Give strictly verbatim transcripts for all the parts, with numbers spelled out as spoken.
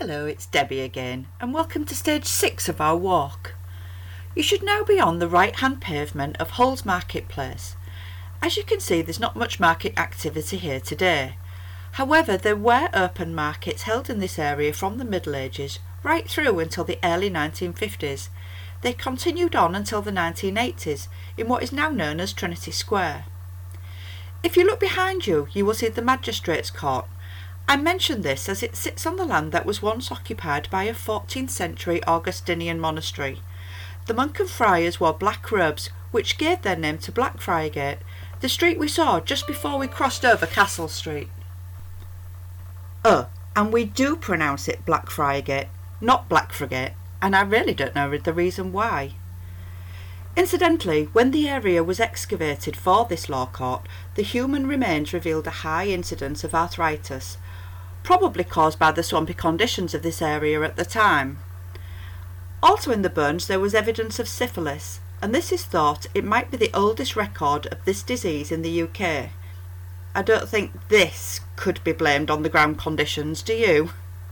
Hello, it's Debbie again, and welcome to stage six of our walk. You should now be on the right-hand pavement of Hull's Marketplace. As you can see, there's not much market activity here today. However, there were open markets held in this area from the Middle Ages right through until the early nineteen fifties. They continued on until the nineteen eighties in what is now known as Trinity Square. If you look behind you, you will see the Magistrates' Court. I mention this as it sits on the land that was once occupied by a fourteenth century Augustinian monastery. The monk and friars wore black robes, which gave their name to Blackfriargate, the street we saw just before we crossed over Castle Street. Oh, and we do pronounce it Blackfriargate, not Blackfriargate, and I really don't know the reason why. Incidentally, when the area was excavated for this law court, the human remains revealed a high incidence of arthritis, probably caused by the swampy conditions of this area at the time. Also in the bones there was evidence of syphilis, and this is thought it might be the oldest record of this disease in the U K. I don't think this could be blamed on the ground conditions, do you?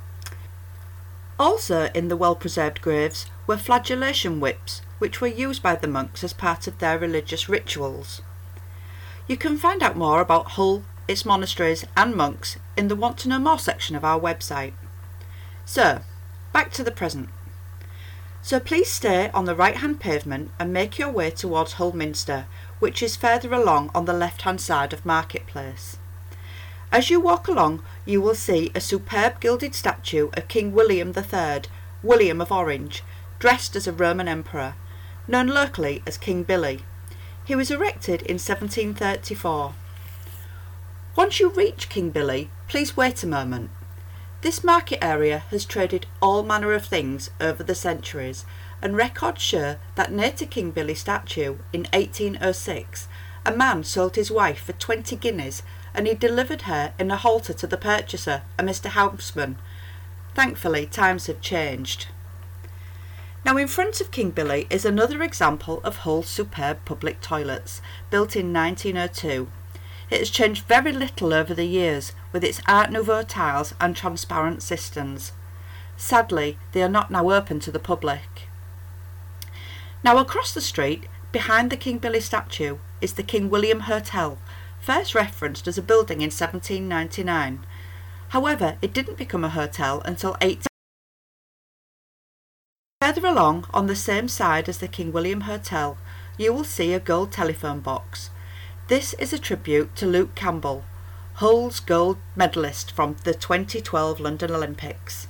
Also in the well-preserved graves were flagellation whips, which were used by the monks as part of their religious rituals. You can find out more about Hull, its monasteries and monks in the Want to Know More section of our website. So, back to the present. So please stay on the right-hand pavement and make your way towards Hull Minster, which is further along on the left-hand side of Marketplace. As you walk along, you will see a superb gilded statue of King William the Third, William of Orange, dressed as a Roman emperor, known locally as King Billy. He was erected in seventeen thirty-four. Once you reach King Billy, please wait a moment. This market area has traded all manner of things over the centuries, and records show that near to King Billy statue in eighteen oh six, a man sold his wife for twenty guineas and he delivered her in a halter to the purchaser, a Mister Houseman. Thankfully, times have changed. Now in front of King Billy is another example of Hull's superb public toilets, built in nineteen oh two. It has changed very little over the years, with its Art Nouveau tiles and transparent cisterns. Sadly, they are not now open to the public. Now across the street, behind the King Billy statue, is the King William Hotel, first referenced as a building in seventeen ninety-nine. However, it didn't become a hotel until eighteen. Further along, on the same side as the King William Hotel, you will see a gold telephone box. This is a tribute to Luke Campbell, Hull's gold medalist from the twenty twelve London Olympics.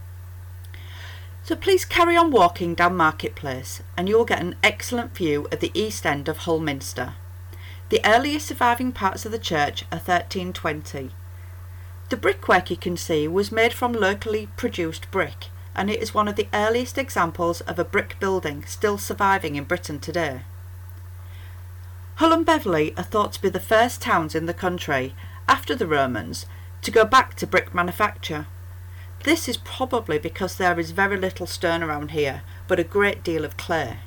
So please carry on walking down Marketplace and you will get an excellent view of the east end of Hull Minster. The earliest surviving parts of the church are thirteen twenty. The brickwork you can see was made from locally produced brick, and it is one of the earliest examples of a brick building still surviving in Britain today. Hull and Beverley are thought to be the first towns in the country, after the Romans, to go back to brick manufacture. This is probably because there is very little stone around here, but a great deal of clay.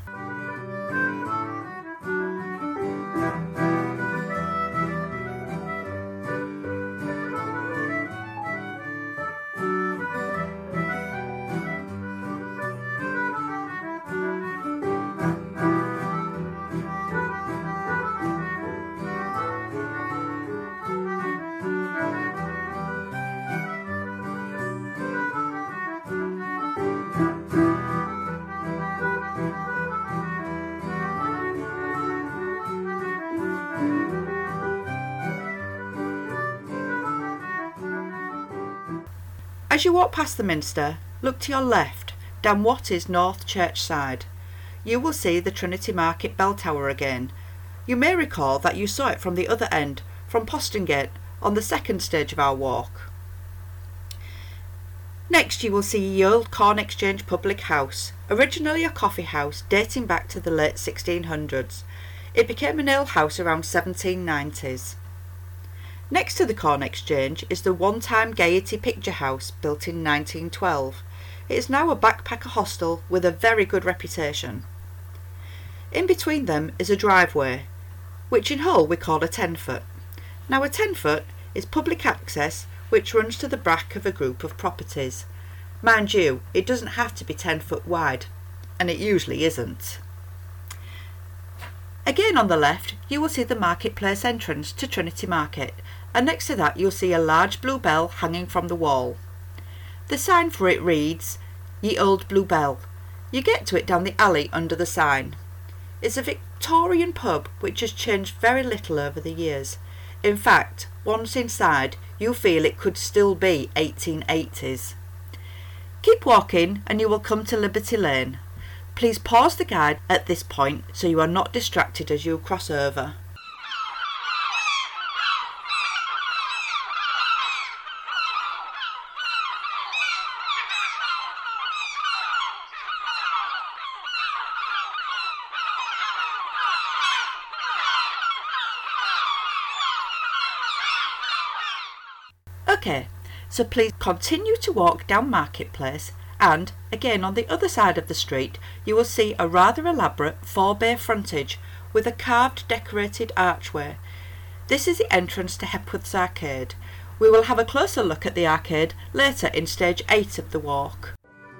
As you walk past the Minster, look to your left, down what is North Church side. You will see the Trinity Market bell tower again. You may recall that you saw it from the other end, from Postongate, on the second stage of our walk. Next you will see the old Corn Exchange Public House, originally a coffee house dating back to the late sixteen hundreds. It became an ale house around seventeen nineties. Next to the Corn Exchange is the one-time Gaiety Picture House, built in nineteen twelve. It is now a backpacker hostel with a very good reputation. In between them is a driveway, which in Hull we call a ten-foot. Now a ten-foot is public access which runs to the back of a group of properties. Mind you, it doesn't have to be ten foot wide, and it usually isn't. Again on the left you will see the marketplace entrance to Trinity Market, and next to that you'll see a large blue bell hanging from the wall. The sign for it reads, Ye Old Blue Bell. You get to it down the alley under the sign. It's a Victorian pub which has changed very little over the years. In fact, once inside you feel it could still be eighteen eighties. Keep walking and you will come to Liberty Lane. Please pause the guide at this point so you are not distracted as you cross over. Okay, so please continue to walk down Marketplace, and again on the other side of the street you will see a rather elaborate four bay frontage with a carved decorated archway. This is the entrance to Hepworth's Arcade. We will have a closer look at the arcade later in stage eight of the walk.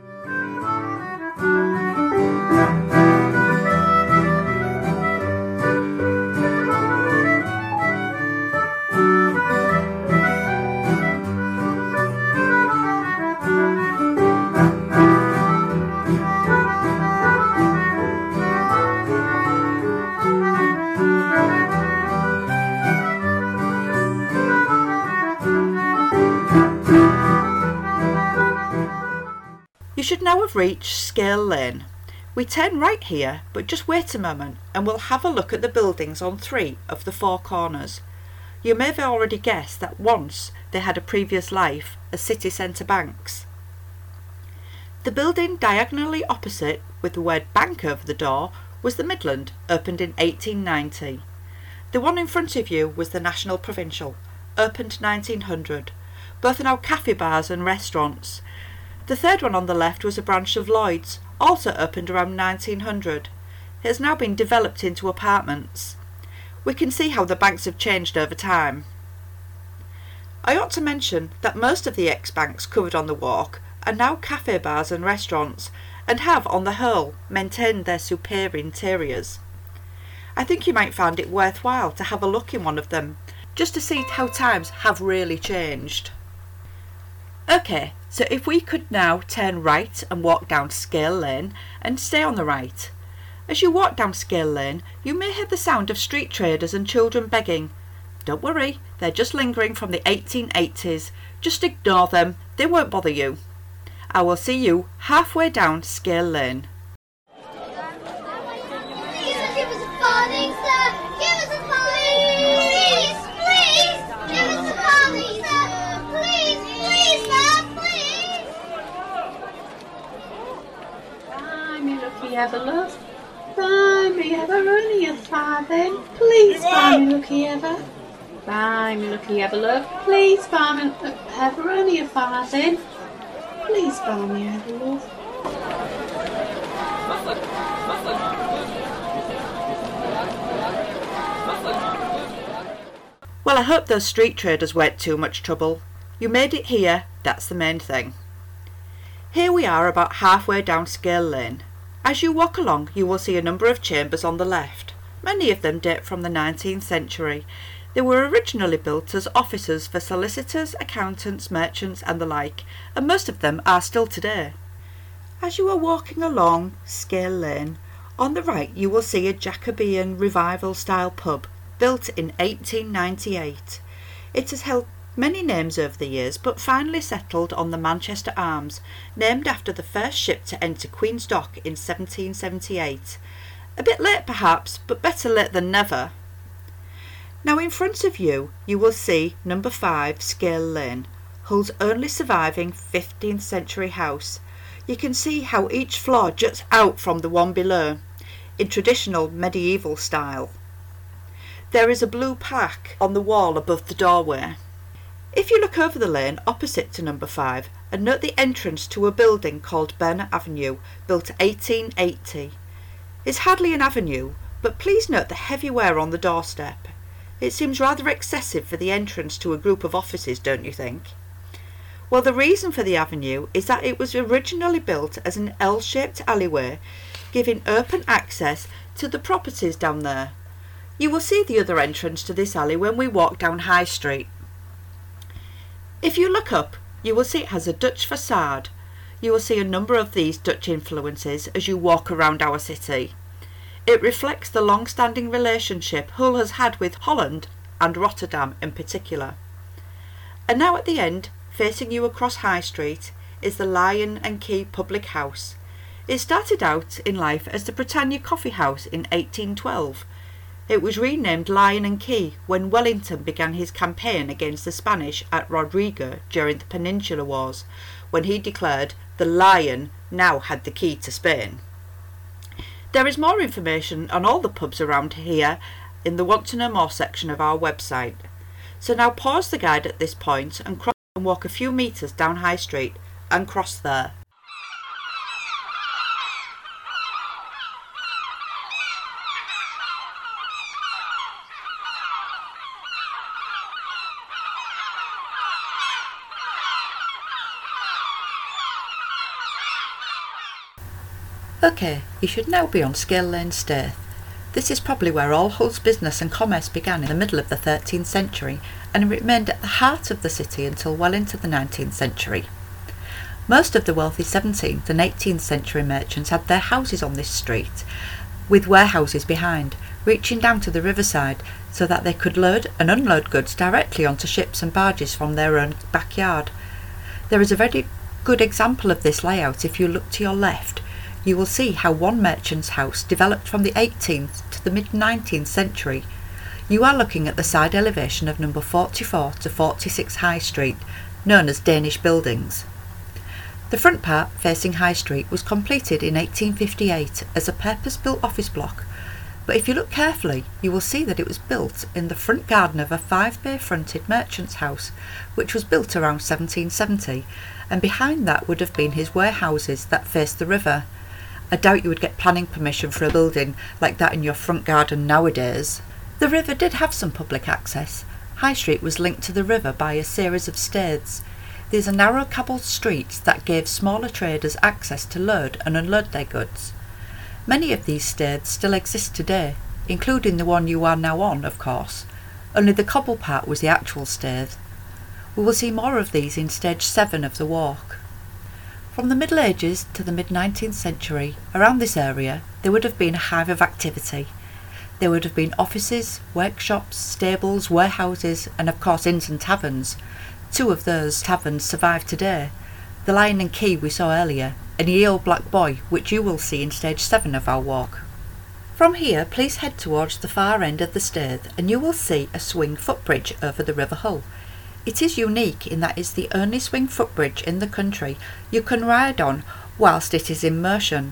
You should now have reached Scale Lane. We turn right here, but just wait a moment and we'll have a look at the buildings on three of the four corners. You may have already guessed that once they had a previous life as city centre banks. The building diagonally opposite with the word bank over the door was the Midland, opened in eighteen ninety. The one in front of you was the National Provincial, opened nineteen hundred. Both are now cafe bars and restaurants. The third one on the left was a branch of Lloyd's, also opened around nineteen hundred. It has now been developed into apartments. We can see how the banks have changed over time. I ought to mention that most of the ex-banks covered on the walk are now cafe bars and restaurants, and have, on the whole, maintained their superior interiors. I think you might find it worthwhile to have a look in one of them, just to see how times have really changed. Okay, so if we could now turn right and walk down Scale Lane and stay on the right. As you walk down Scale Lane, you may hear the sound of street traders and children begging. Don't worry, they're just lingering from the eighteen eighties. Just ignore them, they won't bother you. I will see you halfway down Scale Lane. Have a look. Buy me ever, only a farthing. Please buy me looky ever. Buy me looky ever, look. Please buy me ever, only a farthing. Please buy me ever, love. Well, I hope those street traders weren't too much trouble. You made it here, that's the main thing. Here we are about halfway down Scale Lane. As you walk along you will see a number of chambers on the left. Many of them date from the nineteenth century. They were originally built as offices for solicitors, accountants, merchants and the like, and most of them are still today. As you are walking along Scale Lane, on the right you will see a Jacobean Revival style pub built in eighteen ninety-eight. It has held many names over the years, but finally settled on the Manchester Arms, named after the first ship to enter Queen's Dock in seventeen seventy-eight. A bit late perhaps, but better late than never. Now in front of you, you will see number five Scale Lane, Hull's only surviving fifteenth century house. You can see how each floor juts out from the one below, in traditional medieval style. There is a blue plaque on the wall above the doorway. If you look over the lane opposite to number five and note the entrance to a building called Burner Avenue, built eighteen eighty. It's hardly an avenue, but please note the heavy wear on the doorstep. It seems rather excessive for the entrance to a group of offices, don't you think? Well, the reason for the avenue is that it was originally built as an L-shaped alleyway, giving open access to the properties down there. You will see the other entrance to this alley when we walk down High Street. If you look up, you will see it has a Dutch facade. You will see a number of these Dutch influences as you walk around our city. It reflects the long-standing relationship Hull has had with Holland and Rotterdam in particular. And now at the end, facing you across High Street, is the Lion and Key Public House. It started out in life as the Britannia Coffee House in eighteen twelve. It was renamed Lion and Key when Wellington began his campaign against the Spanish at Rodrigo during the Peninsular Wars, when he declared the Lion now had the key to Spain. There is more information on all the pubs around here in the Want to Know More section of our website. So now pause the guide at this point and cross and walk a few metres down High Street and cross there. OK, you should now be on Scale Lane Staithe. This is probably where all Hull's business and commerce began in the middle of the thirteenth century and remained at the heart of the city until well into the nineteenth century. Most of the wealthy seventeenth and eighteenth century merchants had their houses on this street, with warehouses behind, reaching down to the riverside so that they could load and unload goods directly onto ships and barges from their own backyard. There is a very good example of this layout if you look to your left. You will see how one merchant's house developed from the eighteenth to the mid-nineteenth century. You are looking at the side elevation of number forty-four to forty-six High Street, known as Danish Buildings. The front part, facing High Street, was completed in eighteen fifty-eight as a purpose-built office block, but if you look carefully, you will see that it was built in the front garden of a five-bay-fronted merchant's house, which was built around seventeen seventy, and behind that would have been his warehouses that faced the river. I doubt you would get planning permission for a building like that in your front garden nowadays. The river did have some public access. High Street was linked to the river by a series of staithes. These are narrow cobbled streets that gave smaller traders access to load and unload their goods. Many of these staithes still exist today, including the one you are now on, of course. Only the cobble part was the actual staithe. We will see more of these in stage seven of the walk. From the Middle Ages to the mid-nineteenth century, around this area, there would have been a hive of activity. There would have been offices, workshops, stables, warehouses, and of course inns and taverns. Two of those taverns survive today, the Lion and Key we saw earlier, and Ye Olde Black Boy, which you will see in stage seven of our walk. From here, please head towards the far end of the Staithe and you will see a swing footbridge over the River Hull. It is unique in that it's the only swing footbridge in the country you can ride on whilst it is in motion.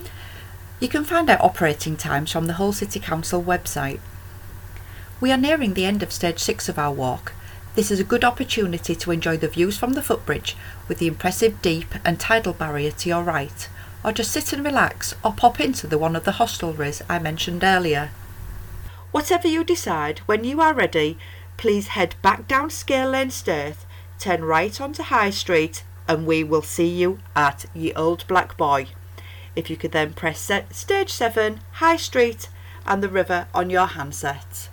You can find out operating times from the Hull City Council website. We are nearing the end of stage six of our walk. This is a good opportunity to enjoy the views from the footbridge with the impressive deep and tidal barrier to your right, or just sit and relax or pop into the one of the hostelries I mentioned earlier. Whatever you decide, when you are ready, please head back down Scale Lane Staithe, turn right onto High Street, and we will see you at Ye Olde Black Boy. If you could then press stage seven, High Street, and the river on your handset.